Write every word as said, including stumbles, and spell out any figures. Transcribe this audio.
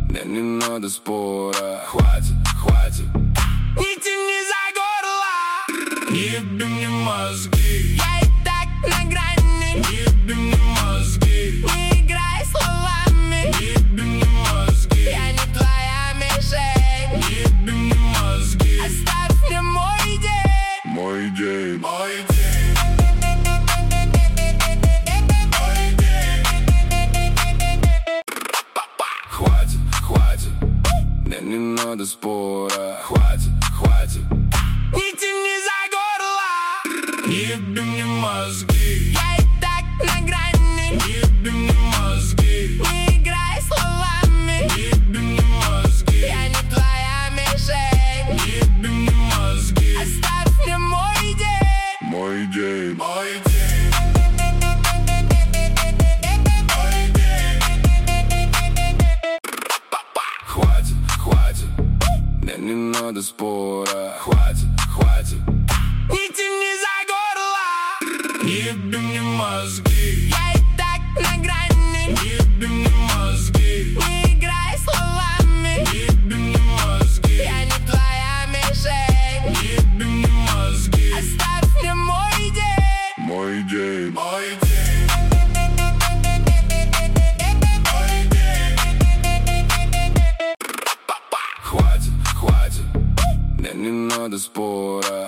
мне не надо спора. Хватит, хватит, Не тяни за горло, не еби мне мозги. я и так на грани. Не еби мне мозги. Не играй словами, Не еби мне мозги. я не твоя мишень. Не еби мне мозги. Оставь мне мой день. Мой день, Мой день. мой день. Хватит, хватит, мне не надо спора. Хватит, хватит, Не тяни за горло, не еби мне мозги. я и так на грани. Не еби мне мозги. Не играй словами, Не еби мне мозги. я не твоя мишень. Не еби мне мозги. Оставь мне мой день. Мой день, Мой день. мой день. Хватит, хватит, мне не надо спора. Хватит, хватит, Не тяни за горло, не еби мне мозги. я и так на грани. Не еби мне мозги. Не играй словами, Не еби мне мозги. я не твоя мишень. Не еби мне мозги. Оставь мне мой день. Мой день, Мой день. мой день. Хватит, хватит, мне не надо спора.